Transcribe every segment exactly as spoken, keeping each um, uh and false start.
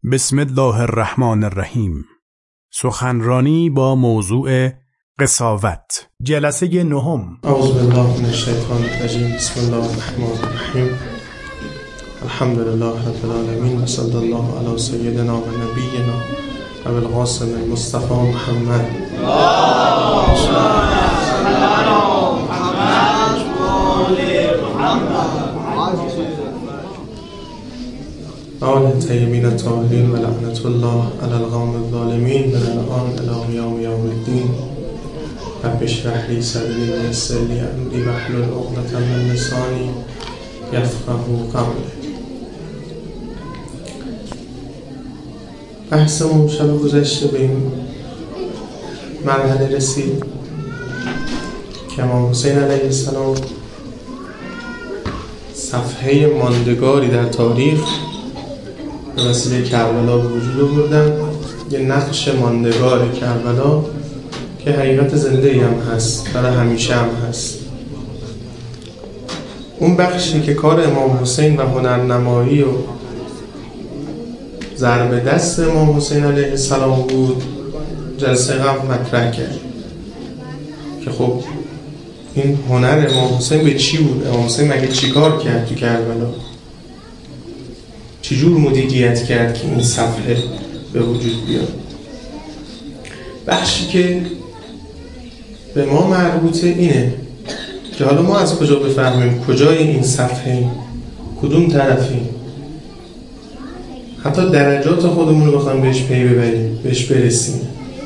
بسم الله الرحمن الرحیم. سخنرانی با موضوع قساوت، جلسه نهم. اعوذ بالله من الشیطان الرجیم. بسم الله الرحمن الرحیم. الحمد لله رب العالمین و صلی الله علی سیدنا و نبینا ابو القاسم المصطفى محمد. آل طیبین الطاهرین و لعنت الله علی القوم الظالمین من الان الی یوم یوم الدین. رب اشرح لی صدری و یسر لی امری واحلل عقدة من لسانی یفقهوا قولی. بحثمون شب گذشته به این مرحله رسید که امام حسین علیه السلام صفحه ماندگاری در تاریخ به وسیله کربلا به وجود آوردن، یه نقش ماندگار کربلا که حقیقت زنده‌ای هم هست، برای همیشه هم هست. اون بخشی که کار امام حسین و هنرنمایی و ضرب دست امام حسین علیه السلام بود، جلسه قبل مطرح کرد که خب این هنر امام حسین به چی بود؟ امام حسین مگه چی کار کرد تو کربلا؟ چجور مدیریت کرد که این صفحه به وجود بیاد؟ بخشی که به ما مربوطه اینه که حالا ما از کجا بفهمیم کجای این صفحه، کدوم طرفیم، حتی درجات خودمون رو بخوایم بهش پی ببریم، بهش برسیم.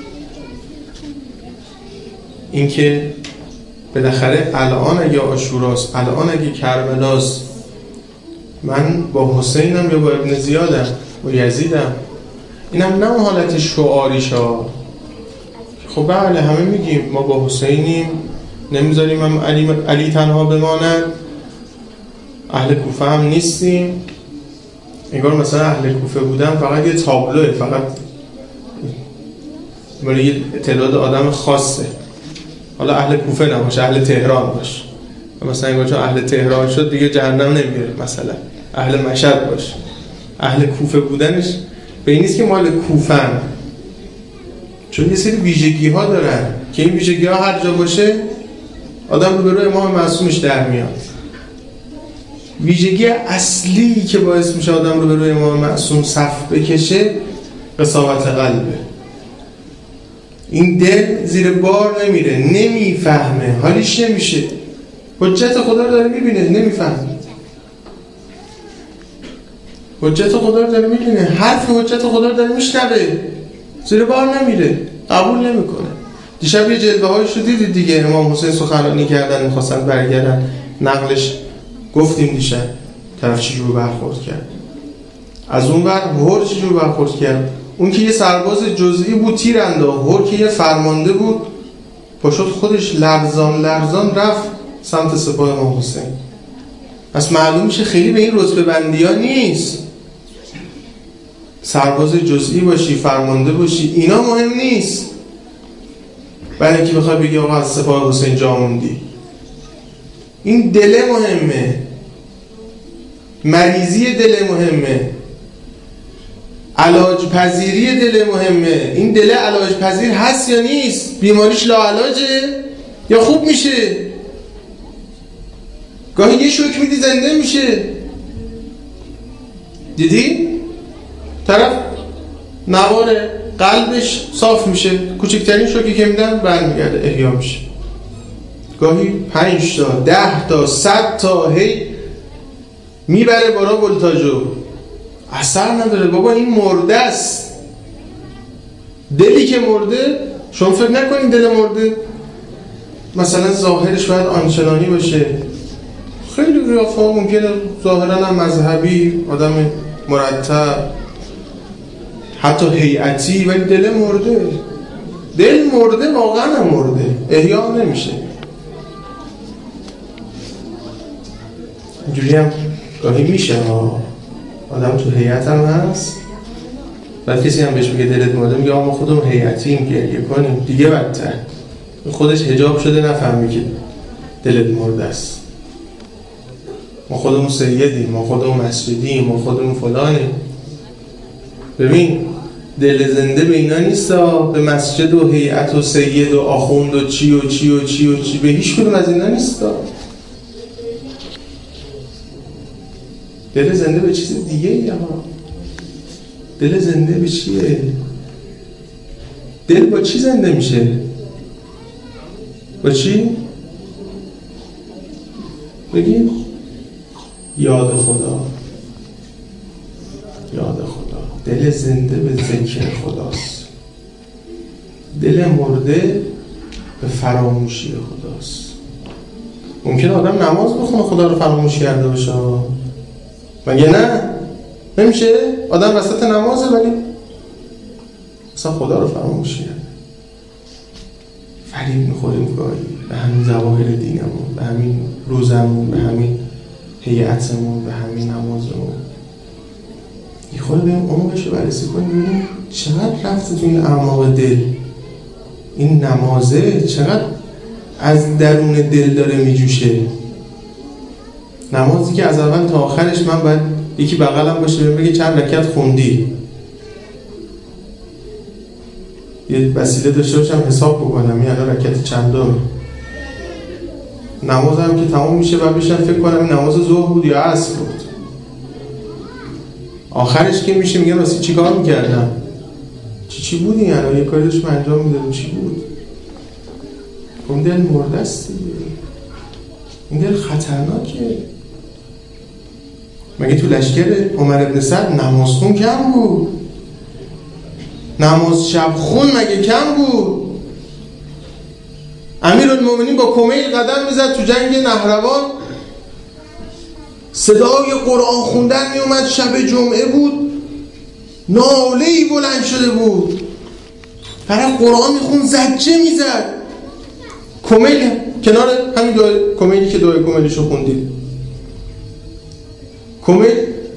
این که بالاخره الان اگه عاشوراست، الان اگه کربلاست، من با حسینم یا با ابن زیادم، با یزیدم، اینم نه اون حالت شعاریشا. خب بله همه میگیم ما با حسینیم، نمیذاریم هم علی, علی تنها بماند، اهل کوفه هم نیستیم. انگار مثلا اهل کوفه بودن فقط یه تابلوه، فقط برای یه تعداد آدم خاصه. حالا اهل کوفه نباشه، اهل تهران باشه، مثلا انگار چون اهل تهران شد دیگه جهنم نمیره. مثلا اهل مشهد باشه، اهل کوفه بودنش به این نیست که مال کوفن، چون یه سری ویژگی ها دارن که این ویژگی ها هر جا باشه آدم رو به روی امام معصومش در میاد. ویژگی اصلی که باعث میشه آدم رو به روی امام معصوم صف بکشه قساوت قلبه. این دل زیر بار نمیره، نمیفهمه، حالیش نمیشه، حجت خدا رو داره میبینه نمیفهمه، حجت خدا رو داره میبینه، حرف حجت خدا رو داره میشنوه، زیر بار نمیره، قبول نمیکنه. دیشب یه جلوه هایش رو دیدید دیگه، امام حسین سخنرانی کردن، میخواستن برگردن، نقلش گفتیم دیشب طرف چجور برخورد کرد. از اون ور هور چجور برخورد کرد. اون که یه سرباز جزئی بود تیر انداخت، هور که یه فرمانده بود پاشد خودش لرزان لرزان رفت سمت سپاه امام حسین. پس معلوم میشه خیلی به این رتبه بندی ها نیست. سرباز جزئی باشی، فرمانده باشی، اینا مهم نیست. برای اینکه بخوای بگی آقا از سپاه حسین جا موندی، این دل مهمه، مریضی دل مهمه، علاج پذیری دل مهمه. این دل علاج پذیر هست یا نیست؟ بیماریش لاعلاجه یا خوب میشه؟ گاهی یه شوک میدی زنده میشه. دیدی؟ طرف نوار قلبش صاف میشه، کوچکترین شوکی که میدن برمیگرده احیا میشه. گاهی پنج تا ده تا صد تا هی میبره برا ولتاژو، اثر نداره. بابا این مرده است. دلی که مرده، شما فکر نکنید دل مرده مثلا ظاهرش باید آنچنانی باشه. خیلی قیافه ها ممکنه ظاهرا هم مذهبی، آدم مرتب، حتی هیئتی، ولی دل مرده. دل مرده واقعا مرده، احیا نمیشه. اینجوری هم گاهی میشه ها. آدم تو هیئت هم هست، بعد کسی هم بهش میگه دلت مرده، میگه آقا ما خودمون هیئتیم گریه کنیم، دیگه بدتر. خودش حجاب شده نفهمی که دلت مرده است. ما خودمون سیدیم، ما خودمون مسجدیم، ما خودمون فلانیم. ببین دل زنده به اینا نیستا، به مسجد و هیئت و سید و آخوند و چی و چی و چی و چی، به هیچ کدوم از اینا نیستا. دل زنده به چیز دیگه ای ها. دل زنده به چیه؟ دل با چی زنده میشه؟ با چی؟ بگیم یاد خدا. یاد خدا. دل زنده به ذکر خداست. دل مرده به فراموشی خداست. ممکنه آدم نماز بخونه خدا رو فراموش کرده باشه، مگه نه؟ نمیشه؟ آدم وسط نمازه ولی اصلا خدا رو فراموش کرده. فریب میخوریم گاهی به همین ظواهر دینمون، به همین روزمون، به همین هیئتمون، به همین نمازمون. یه خورده بریم عمقش رو بررسی کنیم ببینیم چقدر رفته تو این اعماق دل. این نمازه چقدر از درون دل داره میجوشه. نمازی که از اول تا آخرش من باید یکی بغلم باشه بگه چند رکعت خوندی، یه وسیله داشته باشم حساب بکنم این الان رکعت چندم. نمازم که تمام میشه و بشم فکر کنم این نماز ظهر بود یا عصر بود. آخرش که میشه میگم واسه چی کار میکردم، چی چی بود این الان یه کاری داشتم انجام میدادم، چی بود؟ این دل مرده است دیگه. این دل خطرناکه. مگه تو لشکر عمر ابن سعد نماز خون کم بود؟ نماز شب خون مگه کم بود؟ امیرالمومنین با کمیل قدم میزد تو جنگ نهروان، صدای قرآن خوندن میومد، شب جمعه بود، ناله‌ای بلند شده بود، طرف قرآن میخون زجه میزد. کمیل کنار همین دعای کمیلی که دعای کمیلشو خوندید، کمیل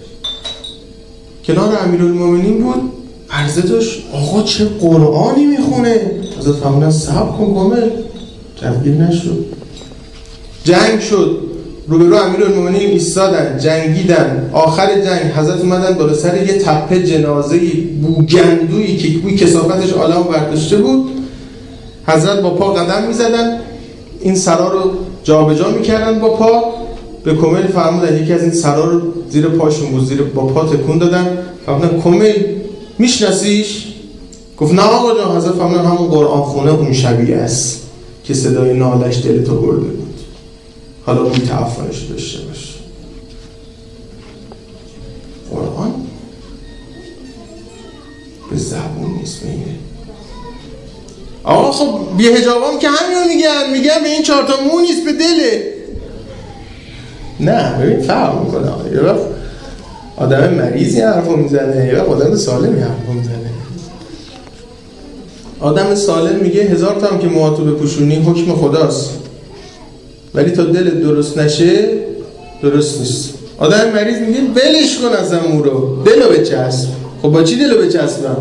کنار امیرالمومنین بود، عرضه داشت آقا چه قرآنی میخونه. حضرت فرمودن صبر کن کمیل، جوگیر نشد. جنگ شد، روبرو امیرالمومنین ایستادن، جنگیدن. آخر جنگ حضرت اومدن بالا سر یه تپه جنازه‌ای بوگندویی که بوی کثافتش عالمو برداشته بود، حضرت با پا قدم میزدن، این سرا رو جابجا میکردن با پا. به کمیل فرمودن یکی از این سرا رو زیر پاشون بود، زیر با پا تکون دادن. فرمودن کمیل میشناسیش؟ گفت نه آقا جان. حضرت فرمودن همون قرآن خونه اون شبیه است که صدای نالش دلتو برده بود، حالا اون تعفنش داشته باش. قرآن به زبون نیست بینه. آقا خب بی حجابام که همینو میگن، میگن به این چهارتا مو نیست به دله. نه ببین فرق میکنه. یه وقت آدم مریضی حرفو میزنه، یه وقت آدم سالمی حرفو میزنه. آدم سالم میگه هزار تا هم که موهاتو بپوشونی حکم خداست، ولی تا دل درست نشه درست نیست. آدم مریض میگه ولش کن از مو رو، دلو بچسب. خب با چی دلو بچسبم؟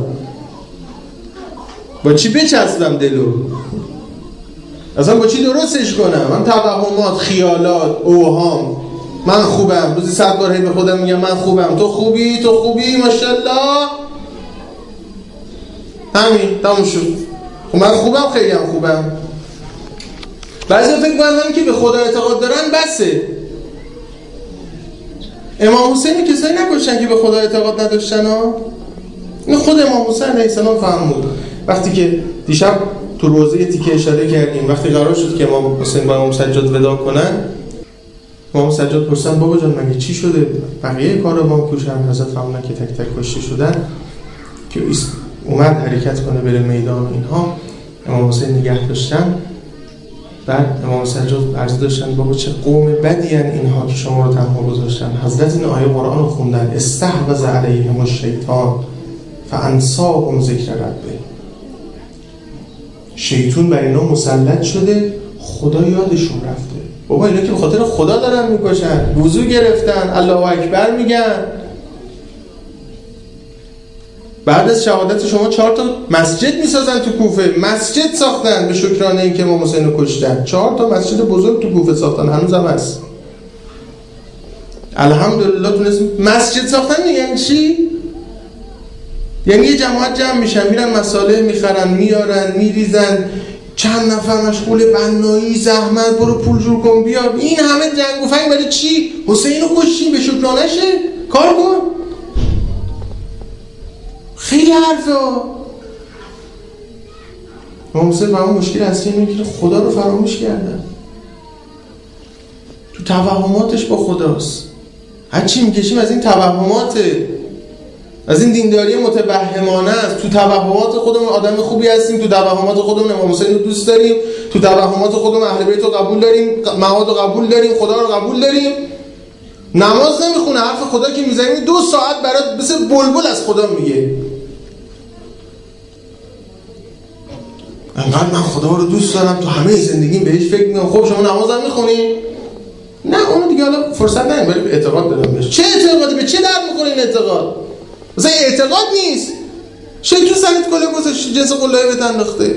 با چی بچسبم دلو؟ اصلا با چی درستش کنم؟ من توهمات، خیالات، اوهام، من خوبم، روزی صد بار به خودم میگم من خوبم، تو خوبی، تو خوبی، ماشاءالله، همین تموم شد. خب من خوبم، خیلی هم خوبم. بعضی فکر کنن که به خدا اعتقاد دارن بسه. امام حسین کسایی نکشتن که به خدا اعتقاد نداشتن ها. این خود امام حسین علیه السلام فهمود. وقتی که دیشب تو روزه تیکه اشاره کردیم، وقتی قرار شد که امام حسین با امام سجاد وداع کنن، امام سجاد پرسیدن بابا جان مگه چی شده؟ بقیه کاروان کشن؟ حضرت فرمودن که تک تک کشته شدن، که اومد حرکت کنه بره میدان اینها، امام حسین نگه داشتن. بعد امام سجاد عرض داشتن بابا چه قوم بدی ان اینها که شما رو تنها گذاشتن. حضرت این آیه قرآن رو خوندن، استحوذ علیهم الشیطان فانساهم ذکر ربه. شیطان بر اینا مسلط شده، خدا یادشون رفته. بابا اینا که به خاطر خدا دارن میکشن، وضو گرفتن، الله اکبر میگن. بعد از شهادت شما چهار تا مسجد میسازن تو کوفه، مسجد ساختن به شکرانه این که امام حسین رو کشتن. چهار تا مسجد بزرگ تو کوفه ساختن، هنوزم هست. الحمدلله تونست مسجد ساختن. یعنی چی؟ یعنی یه جماعت جمع میشن، میرن مساله میخرن، میارن، میریزن، چند نفر مشغول بنایی، زحمت، برو پول جور کن بیار. این همه جنگ و فنگ برای چی؟ حسینو کشتیم به شکرانشه؟ کار کن. خیلی حرفه ها. امام حسین با همون مشکل اصلی اینه که خدا رو فراموش کردن، تو توهماتش با خداست. هر چی میکشیم از این توهماته، از این دینداری متوهمانه است. تو توهمات خودمون آدم خوبی هستیم، تو توهمات خودمون امام حسین رو دوست داریم، تو توهمات خودمون اهل بیت رو قبول داریم، معاد رو قبول داریم، خدا رو قبول داریم. نماز نمیخونه، حرف خدا که میزنیم دو ساعت برات مثل بلبل از خدا میگه. انقدر من خدا رو دوست دارم، تو همه زندگیم بهش فکر میکنم. خب شما نماز هم میخونی؟ نه اونو دیگه حالا فرصت نداریم، ولی اعتقاد دارم بهش. چه اعتقادی؟ به چه درد میخوره این اعتقاد؟ مثلا اعتقاد نیست. شیطان تو سنت کله گذاشته، جنس قله‌ای بهت انداخته.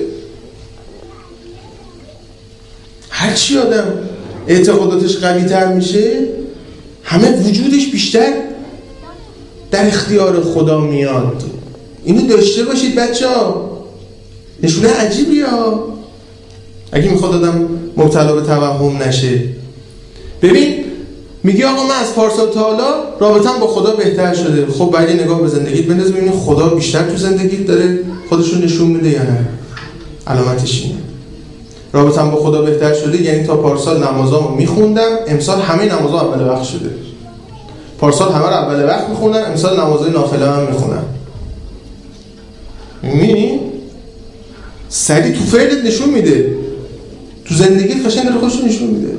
هر چی آدم اعتقاداتش قوی تر میشه، همه وجودش بیشتر در اختیار خدا میاد. اینو داشته باشید بچه‌ها. نشونه عجیبی ها اگه میخواد آدم مبتلا به توهم نشه. ببین میگه آقا من از پارسال تا حالا رابطم با خدا بهتر شده. خب باید نگاه به زندگیت بنداز ببینید خدا بیشتر تو زندگیت داره خودشون نشون میده یا نه. علامتش اینه. رابطم با خدا بهتر شده یعنی تا پارسال نمازامو میخوندم، امسال همه نمازا اول وقت شده. پارسال همه رو اول وقت میخوندم، امسال نمازهای نافله هم میخونم. میبینی؟ سری تو فعلت نشون میده، تو زندگیت قشنگ داره خودش نشون میده.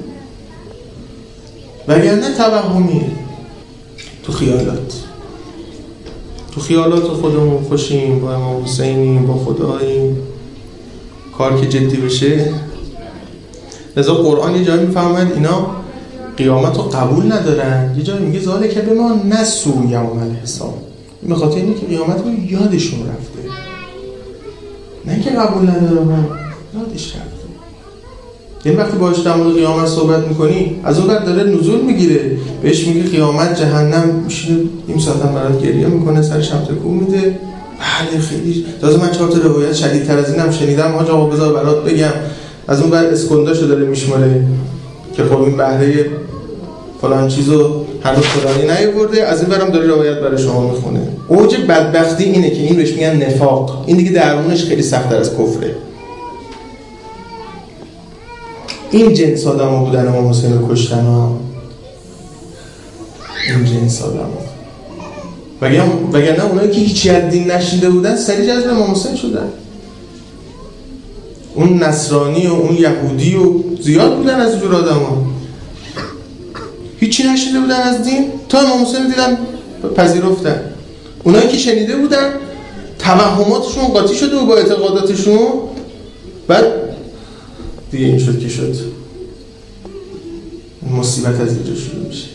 وگرنه توهمیه. تو خیالات تو خیالات خودمون خوشیم، با امام حسینیم، با خداییم. کار که جدی بشه، لذا قرآن یه جایی میفهمد اینا قیامت رو قبول ندارن. یه جایی میگه ذالک که به ما نسو یوم الحساب. این به خاطر اینه که قیامت رو یادشون رفته، نه که قبول ندارن، یادش رفته. یعنی وقتی باهاش در مورد قیامت صحبت میکنی، از اون بعد داره نزول میگیره، بهش میگه قیامت جهنم میشینه نیم ساعت هم برات گریه میکنه، سرش هم تکون میده. بله خیلی تازه من چهار تا روایت شدیدتر از اینم شنیدم. آقا آقا بذار برات بگم. از اون بعد اسکنداشو داره میشماره که خب این بهره فلان چیزو هنوز فلانی نیاورده، از این برم داره روایت برای شما میخونه. اوج بدبختی اینه که این بهش میگن نفاق. این دیگه درونش خیلی سخت‌تر از کفره. این جنس آدم ها بودن امام حسین رو کشتن ها. این جنس آدم ها وگرنه اونایی که هیچی از دین نشیده بودن سریع جذب امام حسین شدن. اون نصرانی و اون یهودی و زیاد بودن از جور آدم ها هیچی نشیده بودن از دین، تا امام حسین رو دیدن پذیرفتن. اونایی که شنیده بودن توهماتشون قاطی شده و با اعتقاداتشون، بعد دیگه این شد که شد مصیبت از اینجا شروع میشه.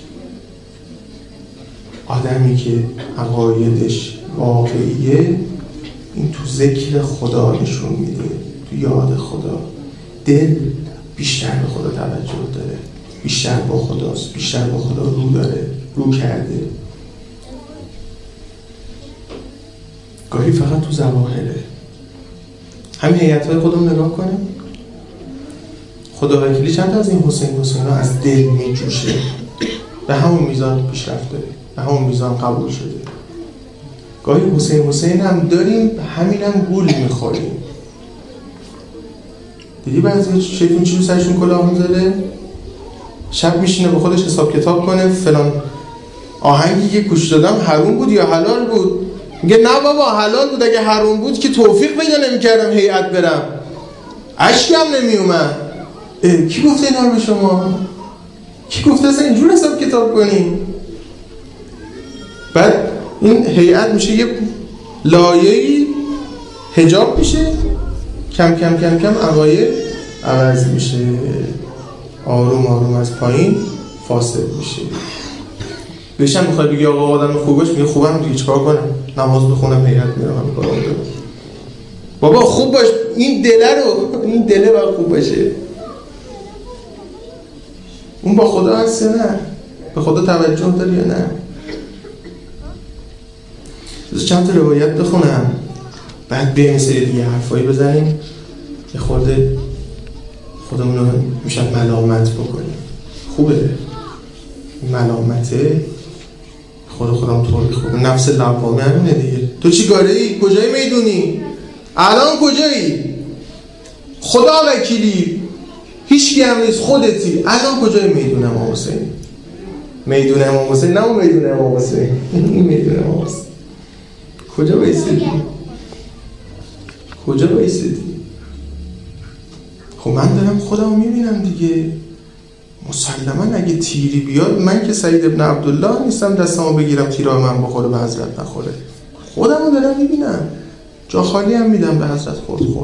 آدمی که عقایدش واقعیه این تو ذکر خدا نشون میده، تو یاد خدا. دل بیشتر به خدا توجه داره، بیشتر با خداست، بیشتر با خدا رو داره، رو کرده. گاهی فقط تو ظواهره. همین هیئت‌های خودمون نگاه کنیم، خدا وکیلی چند تا از این حسین حسین ها از دل می جوشه، به همون میزان پیشرفت داره، به همون میزان قبول شده. گاهی حسین حسین هم داریم، همین هم گول میخوریم. دیدی بعضی شیطون چی رو سرشون کلاه میذاره؟ شب میشینه به خودش حساب کتاب کنه، فلان آهنگی که گوش دادم حرام بود یا حلال بود. میگه نه بابا حلال بود، اگه حرام بود که توفیق پیدا نمیکردم هیئت برم، اشکم نمیومد. کی گفته اینا رو به شما؟ کی گفته اصلا اینجور حساب کتاب کنی؟ بعد این هیئت میشه یه لایه‌ای حجاب میشه، کم کم کم کم عقاید عوض میشه، آروم آروم از پایین فاسد میشه. بهشم میخواد بگی آقا آدم خوبش، میگه خوبم دیگه چیکار کنم؟ نماز بخونم، هیئت میرم، همین کارا میکنم. بابا خوب باش، این دله رو، این دله باید خوب باشه. اون با خدا هست نه؟ به خدا توجه داری یا نه؟ بذار چند تا روایت بخونم بعد بیایم سری دیگه حرفایی بزنیم یه خورده خودمون رو میشن ملامت بکنیم. خوبه ملامته خود خودم طوری خوبه. نفس لوامه همینه دیگه. تو چی کاره ای؟ کجای میدونی؟ الان کجایی؟ خدا وکیلی هیچ کی هم نیست، خودتی. الان کجای میدون امام حسین؟ میدون امام حسین نه اون میدون امام حسین این میدون امام حسین. کجا بایستدی؟ کجا بایستدی؟ خب من دارم خودمو میبینم دیگه. مسلما اگه تیری بیاد، من که سعید ابن عبدالله نیستم دستمو بگیرم تیرا من بخوره به حضرت نخوره. خودمو دارم میبینم، جا خالی هم میدم به حضرت خورد خورد.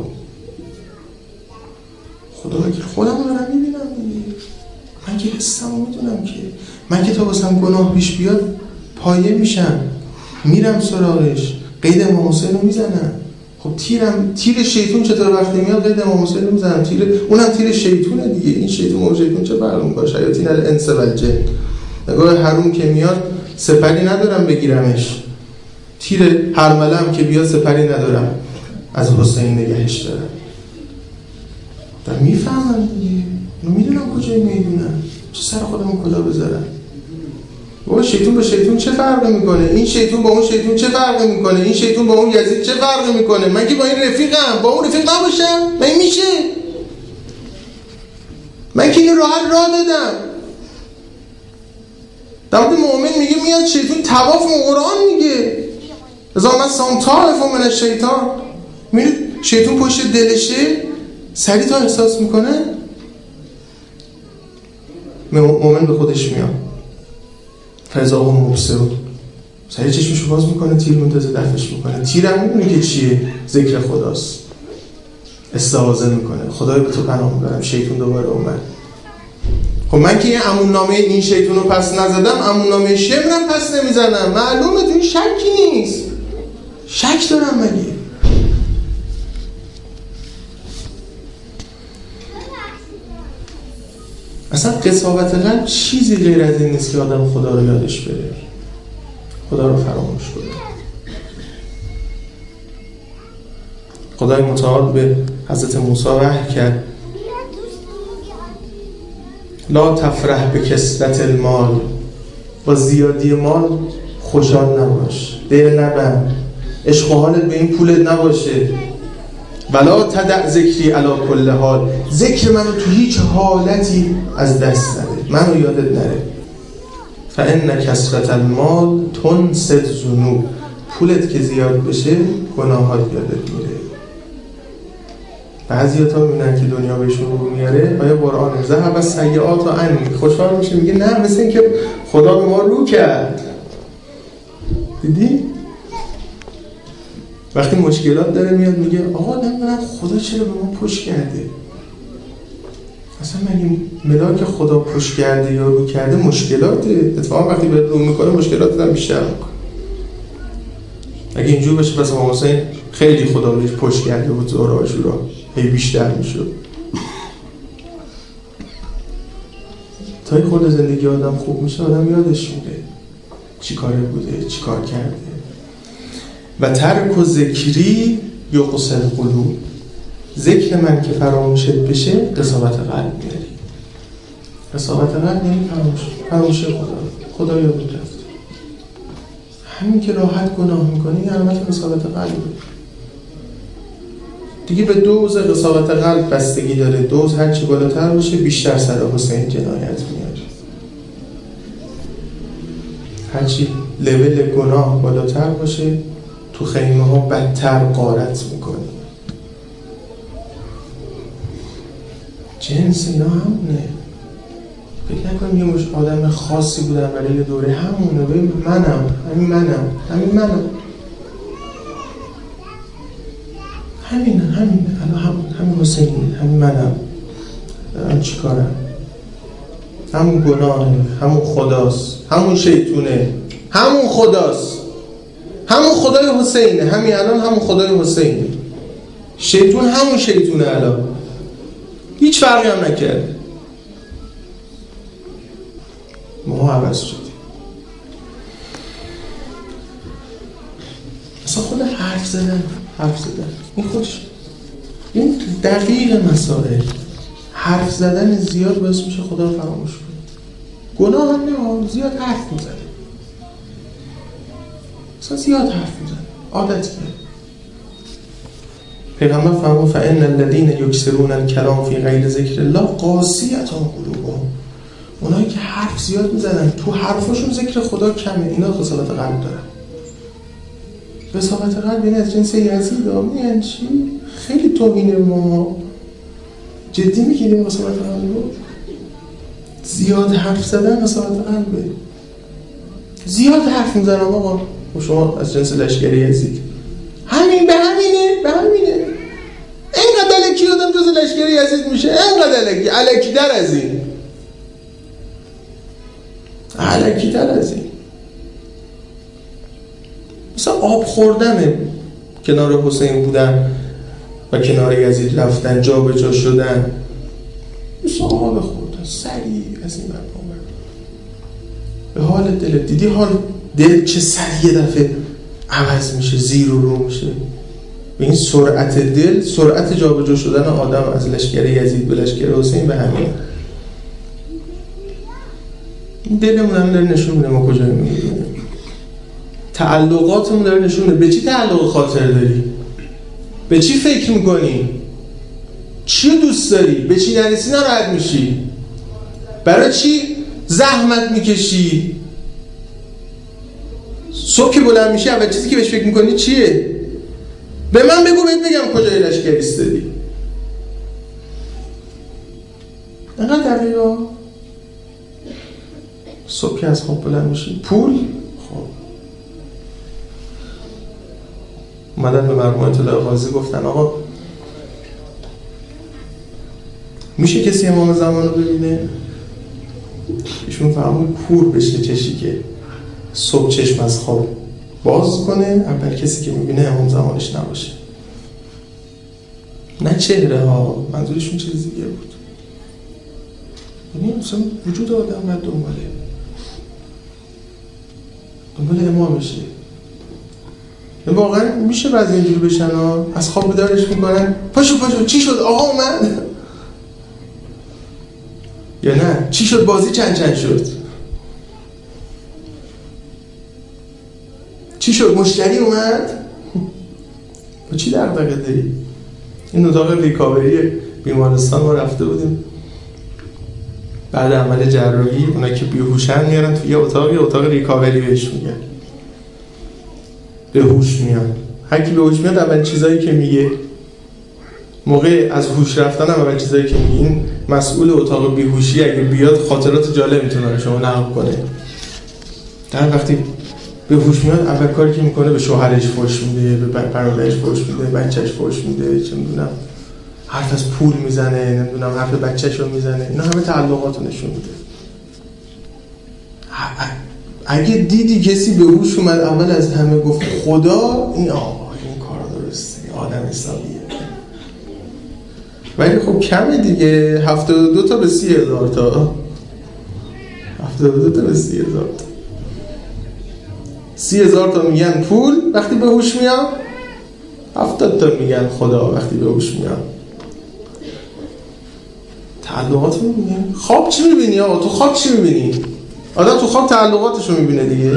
خدا وکیل خودمو دارم میبینم دیگه. من که حسمو میدونم که من که تا واسم گناه پیش بیاد پایه میشم، میرم سراغش، قید امام حسین رو میزنم. خب تیرم تیر شیطون چطور وقتی میاد قید امام حسین رو میزنم؟ تیر اونم تیر شیطونه دیگه. این شیطون و شیطون چه فرق میکنه؟ شیاطین الانس و الجن. نگاه حروم که میاد سپری ندارم بگیرمش، تیر هرمله هم که بیاد سپری ندارم از حسین نگهش دارم. دارم میفهمم دیگه، میدونم کجای میدونم، چه سر خودم کلا بذارم. بابا شیطون با شیطون چه فرقی میکنه؟ این شیطون با اون شیطون چه فرقی میکنه؟ این شیطون با اون یزید چه فرقی میکنه؟ من که با این رفیقم، با اون رفیق نباشم؟ من میشه؟ من که اینو راحت راه دادم. در مورد مؤمن میگه میاد شیطون طواف قرآن میگه ازا من سام طائف من الشیطان. میره شیطون پشت دلشه سریع تا احساس میکنه مؤمن به خودش میاد فضا و مبصرون، سریع چشمشو باز میکنه، تیر منتظر دفعش میکنه. تیر هم میدونی که چیه؟ ذکر خداست. استعاذه میکنه، خدای به تو پناه میبرم، شیطون دوباره اومد. خب من که یه امون نامه این شیطون رو پس نزدم، امون نامه شمرم پس نمیزنم. معلومه توی شکی نیست. شک دارم مگه؟ اصلا قساوت قلب چیزی غیر از این نیست که آدم خدا رو یادش بره، خدا رو فراموش کنه. خدای متعال به حضرت موسی وحی کرد لا تفرح به کثرت المال، با زیادی مال خوشحال نباش، دل نبند، عشق و حالت به این پولت نباشه. ولا تدع ذکری علی کل حال، ذکر منو تو هیچ حالتی از دست نده، منو یادت نره. فان کثرت المال تنسي الذنوب، پولت که زیاد بشه گناهات یادت میره. بعضی ها میبینن که دنیا بهشون رو میاره، آیا قرآن ذهب السیئات عنی، خوشحال میشه میگه نه مثل این که خدا به ما رو کرد. دیدی؟ وقتی مشکلات داره میاد میگه آقا نمیدونم خدا چرا به ما پشت کرده. اصلا مگه ملاک خدا پشت کرده یا رو کرده مشکلاته؟ اتفاقا وقتی به رو میکنه مشکلات هم بیشتر میکنه. اگه اینجور باشه پس امام حسین خیلی خدا بهش پشت کرده بود، زهره عاشورا هی بیشتر میشد. تا این خود زندگی آدم خوب میشه آدم یادش میره چی کاره بوده، چی کار کرده. و ترک و ذکری یقص القلوب، ذکر من که فراموشت بشه قساوت قلب میاری. قساوت قلب یعنی فراموش فراموش خدا، خدا یادت رفت. همین که راحت گناه میکنی یه علامت قساوت قلبه دیگه. به دوز قساوت قلب بستگی داره. دوز هرچی بالاتر باشه بیشتر سر حسین جنایت میاره. هرچی لول گناه بالاتر باشه تو خیمه ها بدتر غارت میکنی. جنس اینا همونه. فکر نکنم یه مش آدم خاصی بودن برای یه دوره، همونه. ببین منم، همین منم، همین منم، همین همین الان هم همین حسین، همین منم. دارم چی کارم؟ همون گناهه، همون خداست، همون شیطونه، همون خداست، همون خدای حسینه. همین الان همون خدای حسینه. شیطون همون شیطونه الان، هیچ فرقی هم نکرده. ما عوض شدیم. اصلا خود حرف زدن حرف زدن این خودش این دقیق مسائل. حرف زدن زیاد باعث میشه خدا رو فراموش کنه. گناه هم نه، زیاد حرف میزنه، اصلا زیاد حرف میزنه، عادت کرد. پیغمبر فرمود فإن الذين یکثرون الکلام فی غیر ذکر الله قاسیة قلوبهم. اونایی که حرف زیاد میزنن تو حرفاشون ذکر خدا کمه، اینا قساوت قلب دارن. قساوت قلب یعنی از جنس یزید. یعنی چی؟ خیلی توهینه. ما جدی میگیریم قساوت قلب رو؟ زیاد حرف زدن قساوت قلبه. زیاد حرف میزنم آقا و شما از جنس لشکری یزید. همین به همینه به همینه. اینقدر الکی آدم جز لشکری یزید میشه، اینقدر الکی الکی در از این الکی در از این مثلا آب خوردن کنار حسین بودن و کنار یزید رفتن، جا به جا شدن، مثلا آب خوردن سریع از این برنامه به حال دل. دیدی حال دل چه سریع یه دفعه عوض میشه، زیر و رو میشه. به این سرعت دل، سرعت جا به جا شدن آدم از لشکر یزید به لشکر حسین به همین. دلمون هم داره نشون میده ما کجا میگیم. تعلقاتمون داره نشون میده به چی تعلق خاطر داری، به چی فکر میکنی، چی دوست داری، به چی نرسی ناراحت میشی، برای چی زحمت میکشی. صبح که بلند میشی اول چیزی که بهش فکر میکنی چیه؟ به من بگو بهت بگم کجای لشکر ایستادی. اینقدر دقیقا صبح که از خواب بلند میشی پول. خب اومدن به مرحوم اطلاع قاضی گفتن آقا میشه کسی امام زمان رو ببینه؟ ایشون فرمود کور بشه چشی که صبح چشم از خواب باز کنه، اول کسی که میبینه امام زمانش نباشه. نه چهره ها، منظورشون چیز دیگه بود. یعنی مثلا وجود آدم باید دنباله دنبال امامشه. واقعا میشه بعضی اینجوری بشن ها، از خواب بیدارش میکنن پاشو پاشو چی شد آقا اومد، یا نه چی شد بازی چند چند شد، چی شد مشتری اومد. با چی دغدغه داری؟ این اتاق ریکاوری بیمارستان ما رفته بودیم بعد عمل جراحی، اونا که بیهوشن میارن توی اتاقی، اتاق ریکاوری بهش میگن. به هوش میاد، هر کی به هوش میاد اول چیزایی که میگه موقع از هوش رفتن هم اول چیزایی که میگه این مسئول اتاق بیهوشی اگه بیاد خاطرات جالب میتونه شما نقل کنه. در وقتی به هوش میاد اول کاری که میکنه به شوهرش فحش میده، به برادرش فحش میده، بچه‌ش فحش میده، چه میدونم حرف از پول میزنه، نمیدونم حرف بچه‌ش رو میزنه. اینا همه تعلقات رو نشون میده. اگه دیدی کسی به هوش اومد اول از همه گفت خدا، این آقا این کار درسته، آدم حسابیه. ولی خب کمه دیگه، هفتاد و دو تا به سی هزار تا هفتاد و دو تا به سی هزار تا سی هزار تا میگن پول وقتی به هوش میاد، هفتاد تا میگن خدا وقتی به هوش میاد. تعلقات رو میبینی؟ خواب چی میبینی آقا؟ تو خواب چی میبینی؟ آدم تو خواب تعلقاتش رو میبینه دیگه.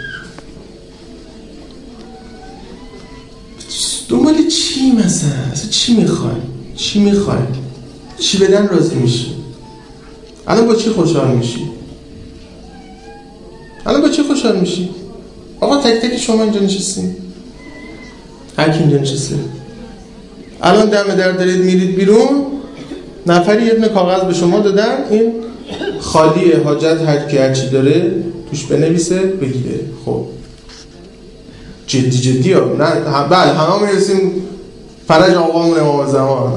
دنبال چی مثلا؟ اصلا چی میخوای؟ چی میخوای؟ چی بدن راضی میشی؟ الان با چی خوشحال میشی؟ الان با چی خوشحال میشی؟ آقا تک تک شما اینجا نشستیم، هر کی اینجا نشسته الان دم در دارید میرید بیرون، نفری یه دونه کاغذ به شما دادن، این خالیه، حاجت هر کی هر چی داره توش بنویسه بگیره. خب جدی جدی ها نه بله همه میرسیم فرج آقامون امام زمان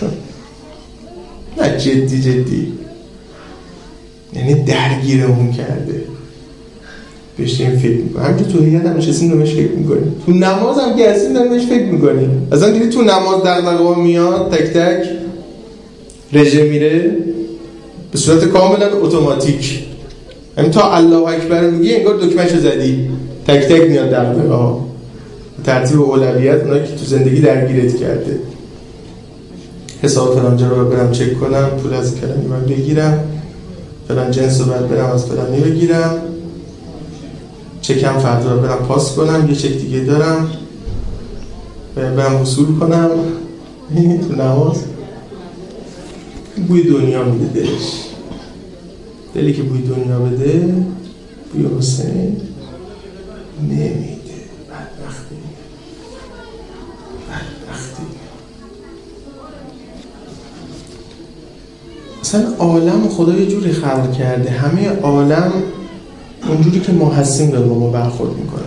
نه جدی جدی، یعنی درگیرمون کرده. بشین فکر میکنیم همینجور تو هیئت هم نشستیم دارمش فکر میکنیم، تو نماز هم که هستیم دارمش فکر میکنیم. اصلا دیدی تو نماز دغدغه‌ها میاد تک تک رژه میره به صورت کاملا اتوماتیک، همین تا الله اکبر میگی انگار دکمه‌شو زدی تک تک میاد دغدغه‌ها ترتیب اولویت اونایی که تو زندگی درگیرت کرده. حساب فلانجا رو برم چک کنم، پول از فلانی من بگیرم، فلان جنس رو باید برم از فلانی بگیرم، چکم فردا رو برم پاس کنم، یه چک دیگه دارم برم وصول کنم. تو نماز بوی دنیا میده دلش، دلی که بوی دنیا بده بوی حسین نمیده. بدبختی بدبختی اصلا عالم خدا یه جوری خلق کرده، همه عالم اونجوری که ما هستیم داره با ما برخورد میکنه.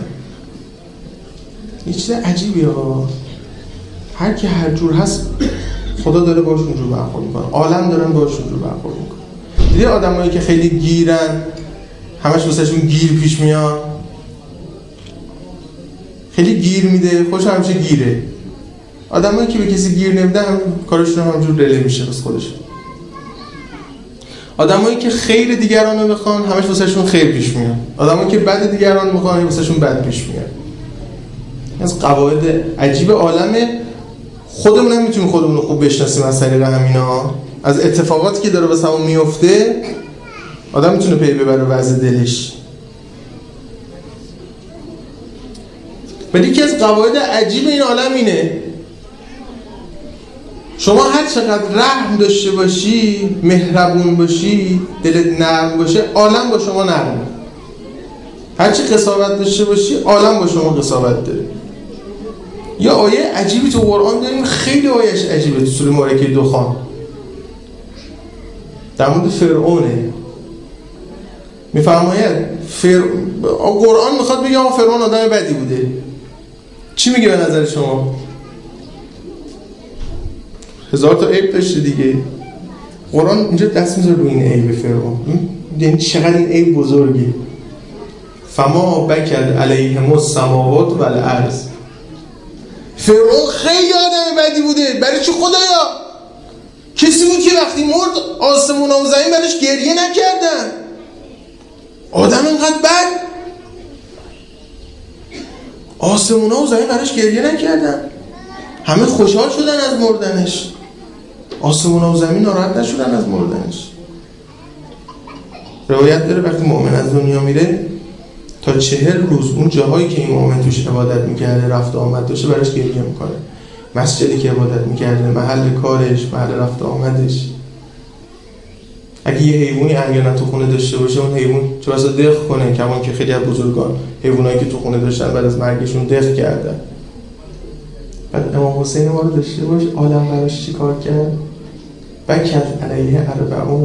یه چیز عجیبیه ها، هر کی هر جور هست خدا داره باش اونجور برخورد میکنه، عالم دارن باش اونجور برخورد میکنه. دیدی آدمایی که خیلی گیرن همش واسهشون گیر پیش میاد، خیلی گیر میده خوش همیشه گیره. آدمایی که به کسی گیر نمیده هم کارشون همونجور دله میشه بس خودش. آدمایی که خیر دیگران رو بخوان همش واسهشون خیر پیش میاد، آدمایی که بد دیگران میخوان واسهشون بد پیش میاد. از قواعد عجیب عالمه، خودمون هم میتونیم خودمون رو خوب بشناسیم از طریق همینا. از اتفاقاتی که داره واسمون میفته آدم میتونه پی ببره وضع دلش. ولی یکی از قواعد عجیب این عالم اینه، شما هر چقدر رحم داشته باشی، مهربون باشی، دلت نرم باشه، عالم با شما نرمه. هر چی قساوت داشته باشی، عالم با شما قساوت داره. یا آیه عجیبی تو قرآن داریم، خیلی آیهش عجیبه، تو سوره مبارکه دخان در مورد فرعونه. میفرماید فر... قرآن میخواد بگه آقا فرعون آدم بدی بوده. چی میگه به نظر شما؟ هزار تا عیب داشته دیگه. قرآن اینجا دست میذاره روی این عیب فرعون، یعنی چقدر این عیب بزرگه. فما بکد علیهم السماوات و الارض. فرعون خیلی آدم بدی بوده. برای چی خدایا؟ کسی بود که وقتی مرد آسمون و زمین برش گریه نکردن. آدم اینقدر بد، آسمون و زمین برش گریه نکردن، همه خوشحال شدن از مردنش. آسمون و زمین ناراحت نشدن از مردنش. روایت داره وقتی مؤمن از دنیا میره تا چهل روز اون جاهایی که این مؤمن توش عبادت میکرده رفت و آمد داشته براش گریه میکنه. مسجدی که عبادت میکرده، محل کارش، محل رفت و آمدش. اگه یه حیوانی احیانا تو خونه داشته باشه، اون حیوان چه بسا دق کنه، کمان که خیلی از بزرگان حیوانایی که تو خونه داشتن بعد از مرگشون دق کردن. بعد امام حسین ما رو داشته باش، عالم براش چی کار کرد؟ بکت علیه اربعون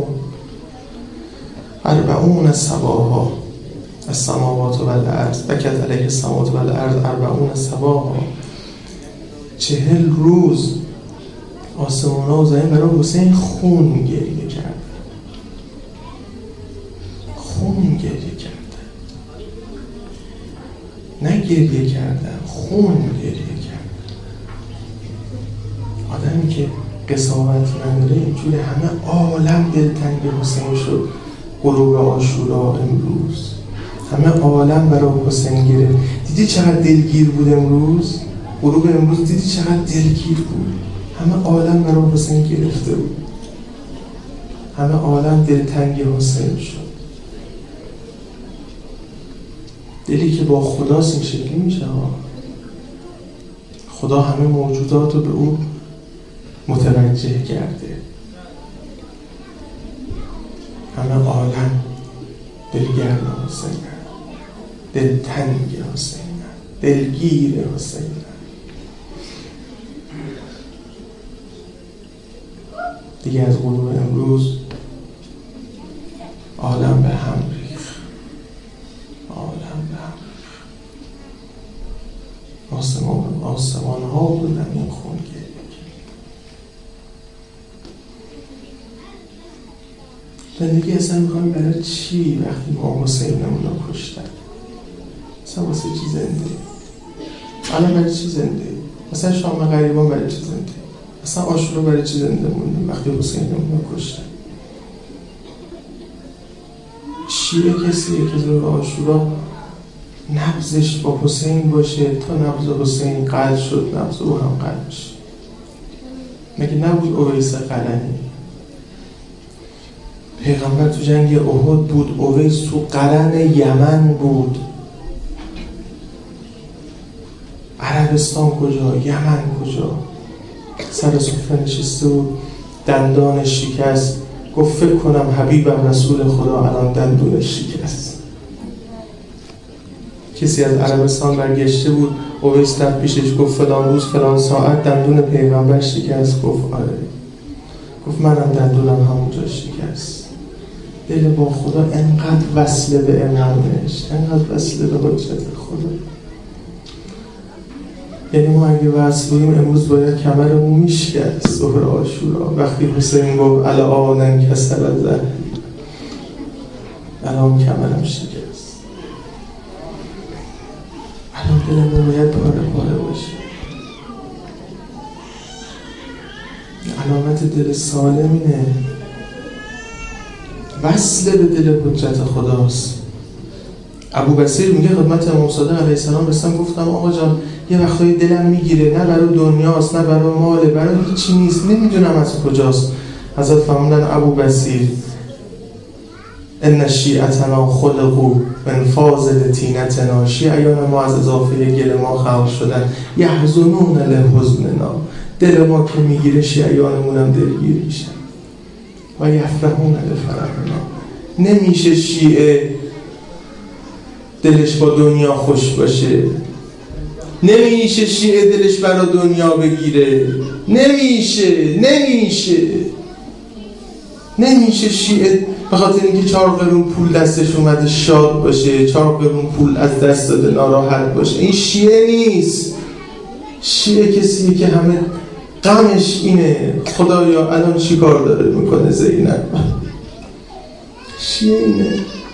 اربعون الصباها السماوات و الارض. بکت علیه السماوات و الارض اربعون الصباها. چهل روز آسمونا و زمین برای حسین خون گریه کرد، خون گریه کردن، نه گریه کردن، خون گریه کردن. آدمی که قساوت نداره اینجوری همه عالم دلتنگ حسین شد. غروب عاشورا امروز همه عالم برای حسین گرفت. دیدی چقدر دلگیر بود امروز؟ غروب امروز دیدی چقدر دلگیر بود؟ همه عالم برای حسین گرفته بود، همه عالم دلتنگ حسین شد. دلی که با خداست این شکلی میشه ها. خدا همه موجودات رو به او متوجه کرده. همه عالم دلگرم حسین، دلتنگ حسین، دلگیر حسین. دیگه از غروب امروز عالم به هم ریخت، عالم به هم ریخت. آسمان آسمان ها و زمین خون گریه کرد. زندگی اصلا میخوایم برای چی وقتی ما حسینمون رو کشتن؟ اصلا واسه چی زنده؟ الان برای چی زنده؟ مثلا شام غریبان برای چی زنده؟ اصلا عاشورا برای چی زنده موندیم وقتی حسینمون رو کشتن؟ چیه کسی که روز عاشورا نبضش با حسین باشه تا نبض حسین قطع شد نبض او هم قطع بشه. مگه نبود اویس قرنی؟ پیغمبر تو جنگ احد بود، اویس تو قرن یمن بود. عربستان کجا؟ یمن کجا؟ سر سفره نشسته بود، دندانش شکست. گفت فکر کنم حبیبم رسول خدا الان دندونش شکست. کسی از عربستان برگشته بود، اویس رفت پیشش گفت فلان روز فلان ساعت دندون پیغمبر شکست. گفت آره. گفت منم دندونم همونجا شکست. دل با خدا انقدر وصله به امامش، انقدر وصله به حجت خدا. یعنی ما اگه وصل بودیم امروز باید کمرمون میشکست. ظهر عاشورا وقتی حسین گفت الان کسر از زهر، الان کمرم شکست. الان دلمون باید پاره پاره باشه. علامت دل سالم اینه، وصل به دل حجت خداست. ابو بصیر میگه خدمت امام صادق علیه السلام رسیدم گفتم آقا جان یه وقتایی دلم میگیره، نه برای دنیاست نه برای ماله، برای هیچی نیست، نمیدونم از کجاست. حضرت فرمودن ابو بصیر ان شیعتنا خلقوا من فاضل طینتنا، شیعیان ما از اضافه گل ما خلق شدن. یحزنون لحزننا، دل ما که میگیره شیعیانمون هم دلگیر میشن. و یفرحون لفرحنا، نمیشه شیعه دلش با دنیا خوش باشه، نمیشه شیعه دلش برای دنیا بگیره، نمیشه نمیشه نمیشه شیعه به خاطر اینکه چهار قرون پول دستش اومده شاد باشه، چهار قرون پول از دست داده ناراحت باشه. این شیعه نیست. شیعه کسیه که همه غمش اینه خدایا الان چی کار داره میکنه زینب. شیعه اینه.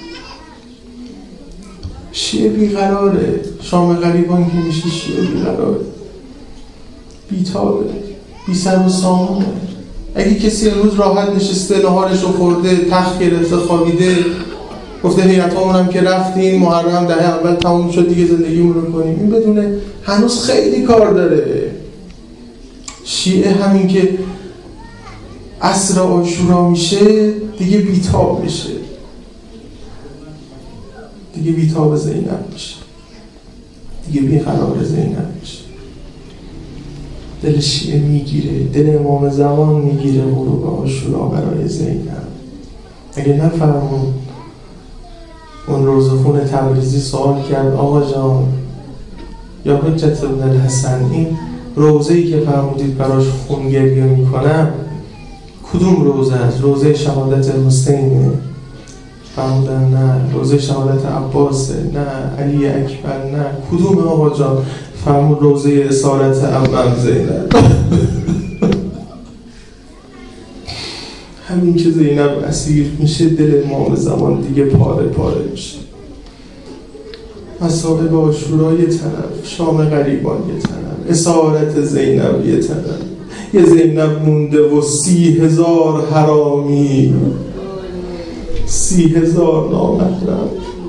شیعه بیقراره. شام غریبان که میشه شیعه بیقراره، بیتابه، بی سر و سامونه. اگه کسی امروز راحت نشسته نهارش رو خورده، تخت گرفته خوابیده، گفته هیئتامون هم که رفتیم محرم دهه اول تموم شد دیگه زندگیمون رو کنیم، این بدونه هنوز خیلی کار داره. شیعه همین که عصر عاشورا میشه دیگه بیتاب میشه، دیگه بیتاب زینب میشه، دیگه بیقرار زینب میشه. دل شیعه میگیره، دل امام زمان میگیره غروب عاشورا برای زینب. اگه نفرمون اون روزخون تبریزی سوال کرد آقا جان یا حجت ابن الحسن، این روزه‌ای که فرمودید براش خون گریه میکنم کدوم روزه است؟ روزه شهادت حسینه؟ فرمودن نه. روزه شهادت عباسه؟ نه. علی اکبر؟ نه. کدوم آقا جان؟ فرمود روزه اسارت عمم زینب. همین که زینب اسیر میشه دل امام زمان دیگه پاره پاره میشه. مصائب عاشورا یه طرف، شام غریبان یه طرف، اسارت زینب یه طرف، یه زینب مونده و سی هزار حرامی، سی هزار نامحرم.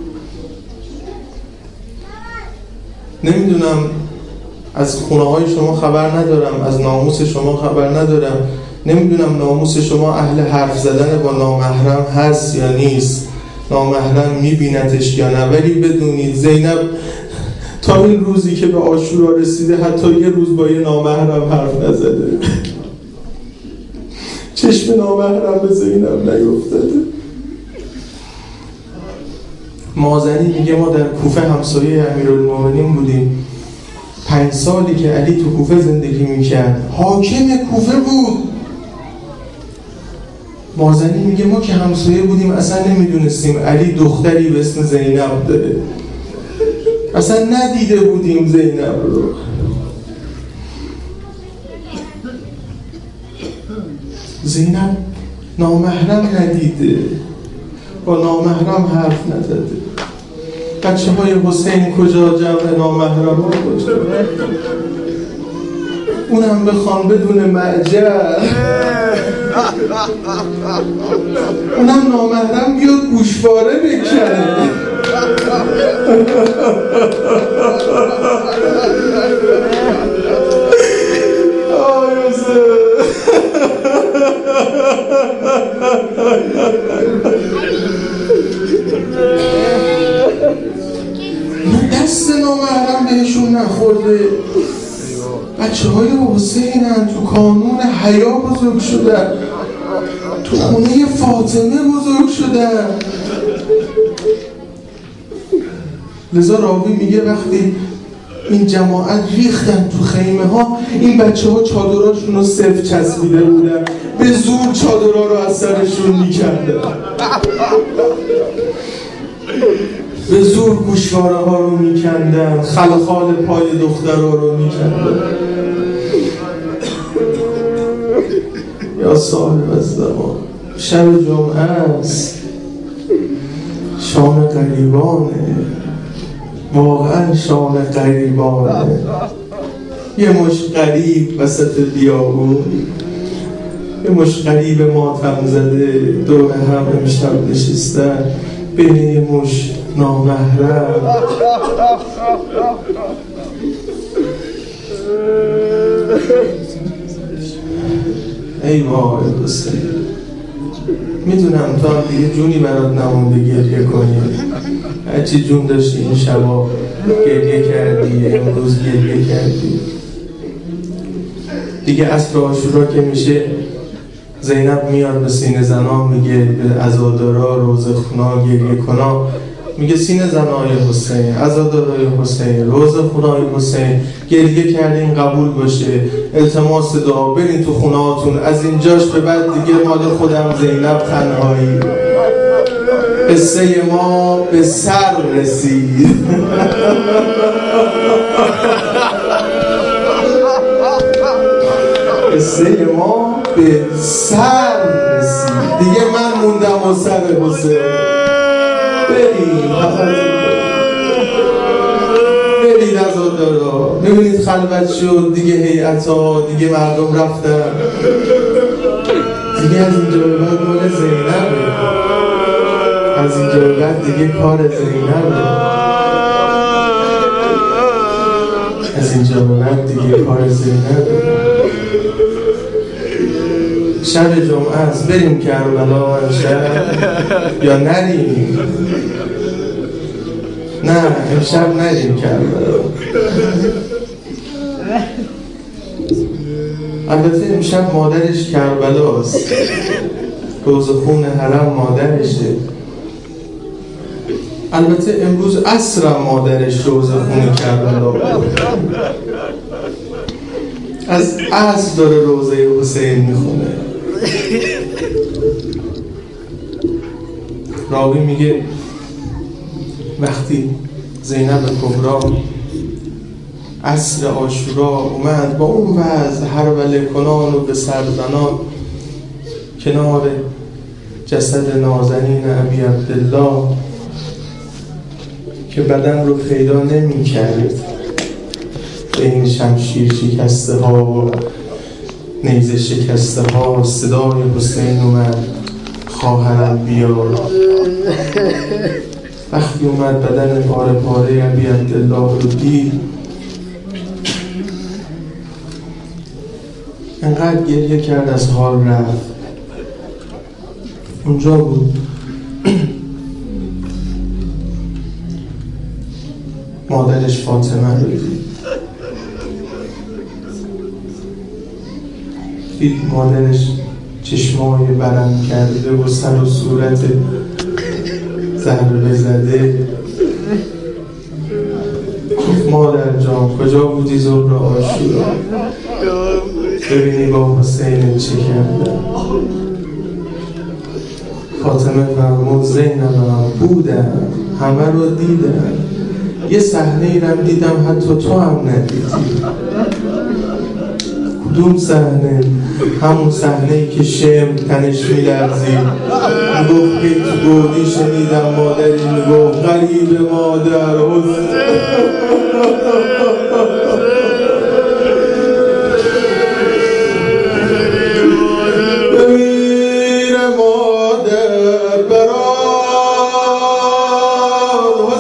نمیدونم از خونه های شما خبر ندارم، از ناموس شما خبر ندارم، نمیدونم ناموس شما اهل حرف زدن با نامحرم هست یا نیست، نامحرم میبینتش یا نه، ولی بدونید زینب تا این روزی که به عاشورا رسیده حتی یه روز با یه نامحرم حرف نزده. چشم نامحرم به زینب نیفتاده. مازنی میگه ما در کوفه همسایه امیرالمومنین بودیم، پنج سالی که علی تو کوفه زندگی میکرد، حاکم کوفه بود. مازنی میگه ما که همسایه بودیم اصلا نمیدونستیم علی دختری به اسم زینب داره، اصلا ندیده بودیم زینب رو. زینب نامحرم ندیده، با نامحرم حرف نزده. بچه های حسین کجا؟ جمع نامحرم ها کجا؟ اونم بخوان بدون معجر، اونم نامحرم بیاد گوشواره بکنه. دست نامحرم بهشون نخورده. بچه های حسینن، تو کانون حیا بزرگ شدن، تو خونه فاطمه بزرگ شدن. لذا راوی میگه وقتی این جماعت ریختن تو خیمه ها، این بچه ها چادراشون رو صفر چسبیده بودن، به زور چادرها رو از سرشون میکردن، به زور گوشواره ها رو میکندن، خلخال پای دخترها رو میکندن. یا صاحب الزمان، شب جمعه است، شام غریبانه، واقعا شام غریبانه. یه مش غریب وسط بیابون، یه مش غریب ماتم زده دور هم امشب نشستن بین یه مش نامحرم. ای وای حسین، میدونم تو هم دیگه جونی برات نمونده گریه کنی، هرچی جون داشتی این شبا گریه کردی، امروز گریه کردی دیگه. عصر عاشورا که میشه زینب میاد به سینه زنا میگه، به عزادارا روزه خونا گریه کنا، میگه سینه زنای حسین، عزادارای حسین، روزه خونای حسین، گریه کردین قبول باشه، التماس دعا برین تو خونهاتون، از اینجاش به بعد دیگه مال خودم زینب تنهایی. قصه ما به سر رسید. قصه ما به سر رسید دیگه، من موندم و سر حسین. برید برید عزادارا، ببینید خلوت شد دیگه، هیئت‌ها دیگه، مردم رفتن دیگه، از اینجا به بعد مال زینبه، از اینجا به بعد دیگه کار زینبه، از اینجا به بعد دیگه کار زینبه. شب جمعه است، بریم کربلا امشب یا نریم؟ نه امشب نریم کربلا. البته امشب مادرش کربلاست، روزخون حرم مادرشه. البته امروز عصرم مادرش روزخون کربلا بود. از عصر داره روزه حسین میخونه. راوی میگه وقتی زینب کبرا عصر عاشورا اومد با اون وضع هروله کنان و به سرزنان کنار جسد نازنین ابی عبدالله که بدن رو پیدا نمی کرد، به این شمشیر شکسته ها و نیزه شکسته ها صدای حسین اومد خواهرم بیار. وقتی اومد بدن پاره پاره ابی عبدالله رو دید، انقدر گریه کرد از حال رفت. اونجا بود مادرش فاطمه رو دید. دید مادرش چشمای برم کرده و سر و صورت ضربه زده. گفت مادر جان کجا بودی ظهر عاشورا؟ ببینی با حسین چه کردن. فاطمه فرمود زینبم بودم، همه رو دیدم، یه صحنه ای رم دیدم حتی تو هم ندیدی. کدوم صحنه؟ همون صحنه ای که شم تنش میلرزید، میگفت که تو گودی شنیدم مادری میگفت غریب مادر بمیر مادر برات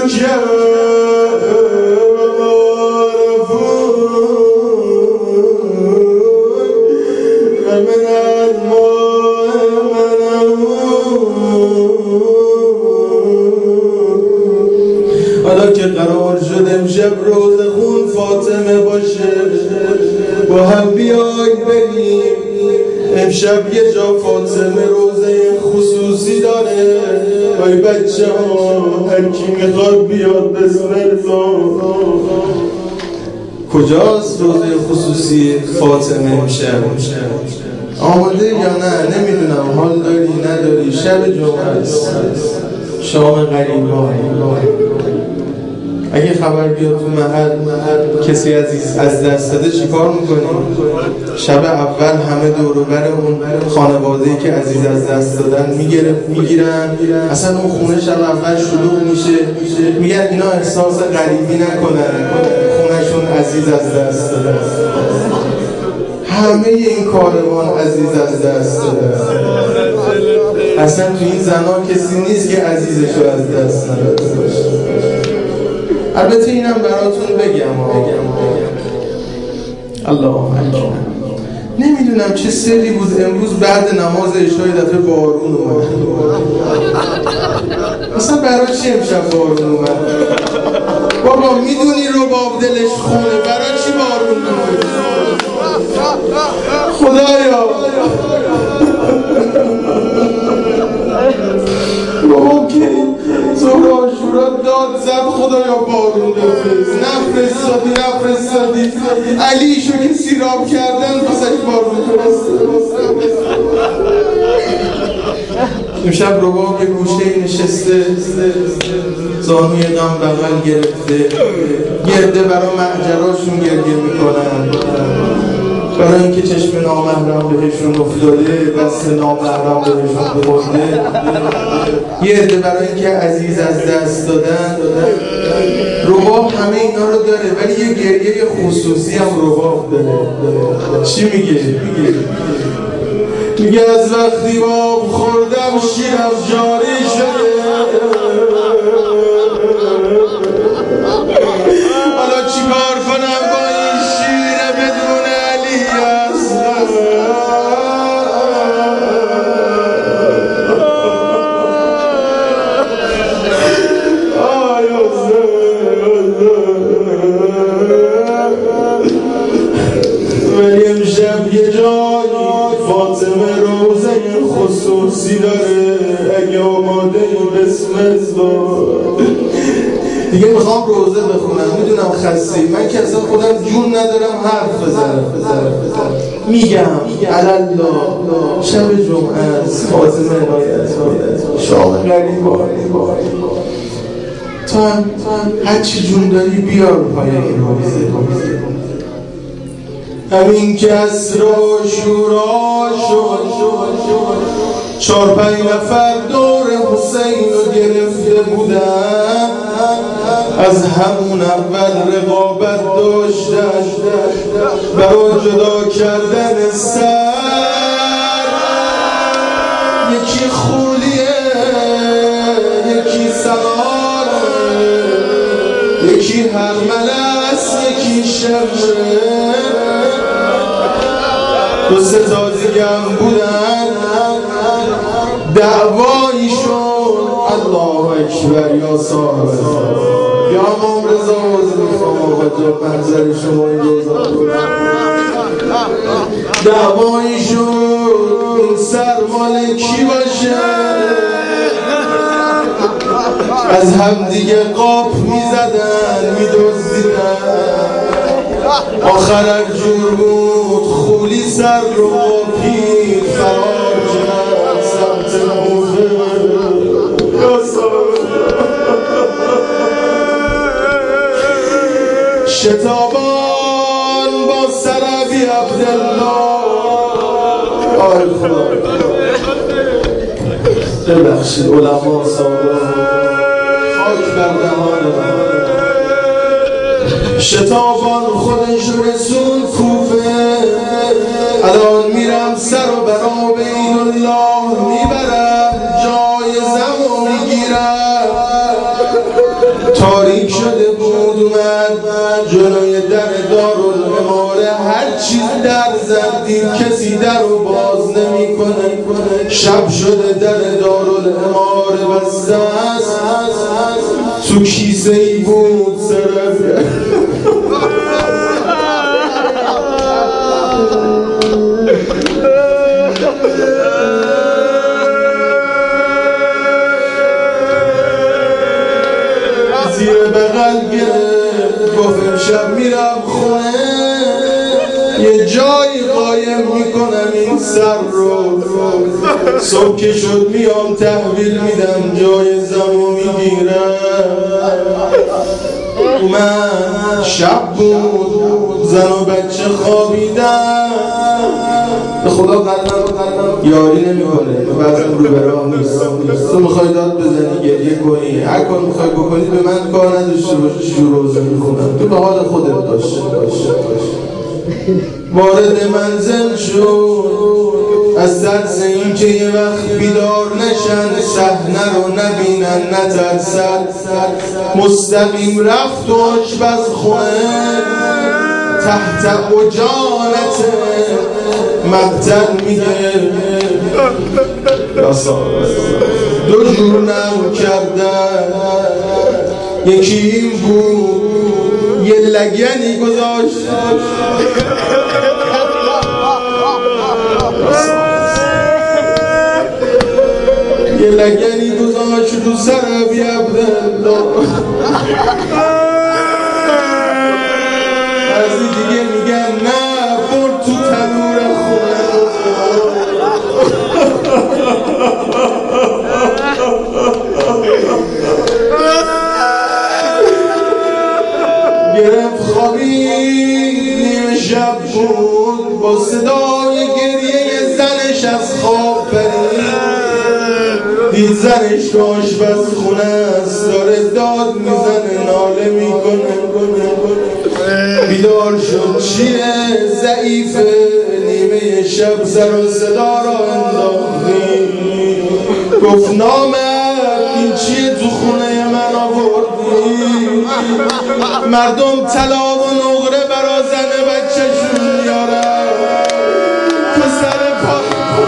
حالا که قرار شد امشب روز خون فاطمه باشه، با هم بیای بریم. امشب یه جا فاطمه روزه خصوصی داره. ای بچه ها، هر کی میخواد بیاد بسم الله. کجاست روزه خصوصی فاطمه امشب؟ آماده یا نه؟ نمیدونم حال داری نداری. شب جمعه است، شام غریبان. اگه خبر بیاد تو محل کسی عزیز از دست داده چیکار میکنیم؟ شب اول همه دور و بر اون خانواده‌ای که عزیز از دست دادن میگیرن. اصلا اون خونه شب اول شلوغ میشه. میگن اینا احساس غریبی نکنن، خونهشون عزیز از دست دادن. همه این کاروان عزیز از دست دادن. اصلا تو این زنان کسی نیست که عزیزشو از دست نداده باشه. البته اینم براتون بگم الله اکبر، نمیدونم چه سری بود امروز بعد نماز عشای دفعه بارون اومد. اصلا برای چی امشب بارون اومد؟ بابا میدونی رباب دلش خونه، برای چی بارون اومد؟ خدایا بابا که زهر عاشورا داد زد خدایا بارون بفرست. نفرستادی نفرستادی علیشو که سیراب کردن بسش بارون فرست. امشب رباب یه گوشه نشسته، زانوی غم بغل گرفته، گرده برا معجراشون گریه میکنن. برای اینکه چشم نامحرم بهشون افتاده، دست نامحرم بهشون خورده. یه عده برای اینکه عزیز از دست دادن. رباب همه اینا رو داره، ولی یه گریه خصوصی هم رباب داره. چی میگه؟ میگه از وقتی باب خوردم شیرم جاری شده. حالا چی کار کنم با این شیر بدون علی اصلا؟ ولی امشب یه جای فاطمه روزه خصوصی داره. اگه آماده بسم الله. دیگه میخوام روزه بخونم، میدونم خستی، من که اصلا خودم جون ندارم حرف بزنم. میگم علالله شب جمعه است، فاطمه هدایت شام غریبان. تو هم هر چی جون داری بیار پای این روزه. همین که اسرا شورا شد، چار پنج نفر دور حسین رو گرفته بودن. از همون اول رقابت داشتن برای جدا کردن سر. یکی خولیه، یکی سلاره، یکی هرمله است، یکی شمره. دو سه تا دیگه هم بودن. دعوایشون الله اکبر یا صاحب یا امام رضا وزیر خواهم آقا جا منظر شما این روزا بود. دعوایشون این سر مال کی باشه؟ از هم دیگه قاپ میزدن، میدوزیدن. آخر جور بود خولی سر رو پیر فرار کرد سمت موفه. شتابان با سر ابی عبدالله. آی خدا ببخشید علما صاحب خاک بر دهان. شتابان خودش رسول کوفه. الان میرم سر و برا بین الله میبرم، جای زمو میگیرم. تاریک شده بود اومد جلوی در دارالعماره، هر چیز در زد دید کسی در رو باز نمی کنه. شب شده در دارالعماره بسته است، تو کیسه ای بود صرف زیر بغل گرفت گفت امشب میرم خونه، یه جایی قایم میکنم این سر رو، صبح که شد میام تحویل میدم جای زمو میگیرم. من شب بود زن و بچه خوابیدن، به خدا قلبم یاری نمیکنه، بعضم رو به راه نیست. تو میخوای داد بزنی گریه کنی، هر کار میخوای بکنی به من کار نداشته باشی، شروع روزه میخونم، تو به حال خودت باشه. وارد منزل شد از ترس این که یه وقت بیدار نشن، صحنه رو نبینن نترسد، مستقیم رفت و آشپزخونه تحت اجالت مقتل میگه دو جور نم کردن، یکی این بود یه لگنی گذاشت یه لگنی گذاشت تو سر بی عبدالله، بعضی دیگه میگن نه برد تو تنور خونه. گرفت خوابی نیمه شب بود، با صدای گریه زنش از خواب پرید، دید زنش تو آشپزخونه است داره داد میزنه ناله میکنه. بیدار شد چیه ضعیفه، نیمه شب سر و صدا را انداختی، گفت نامرد این چیه تو خونه من آوردی، مردم طلا و نقره برا زن بچه شون میارن، تو سر پا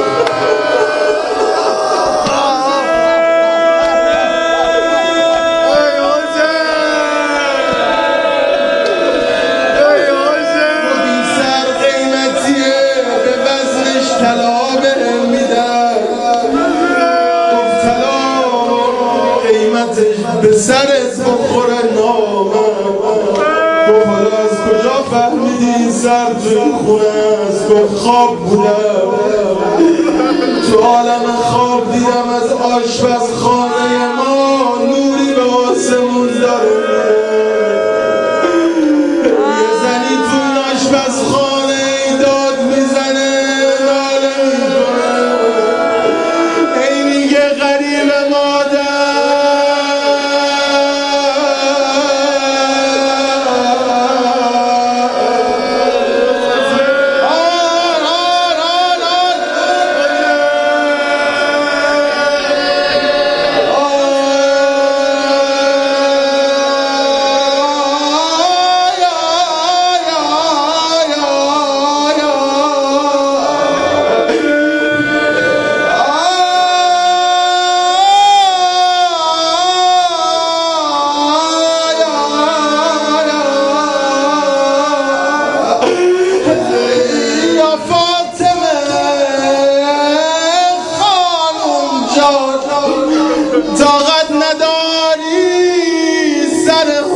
بودی سر قیمتیه به وزنش طلا بهم میدن، گفت طلا قیمتش به سرت بخوره نامرد، گفت حالا از کجا فهمیدی این سر تو این خونه است، گفت خواب بودم تو عالم خواب دیدم از آشپزخانه ما نوری به آسمون داره میره، یه زنی تو این آشپزخانه ای داد میزنه ناله میکنه، ای میگه غریب مادر طاقت نداری سر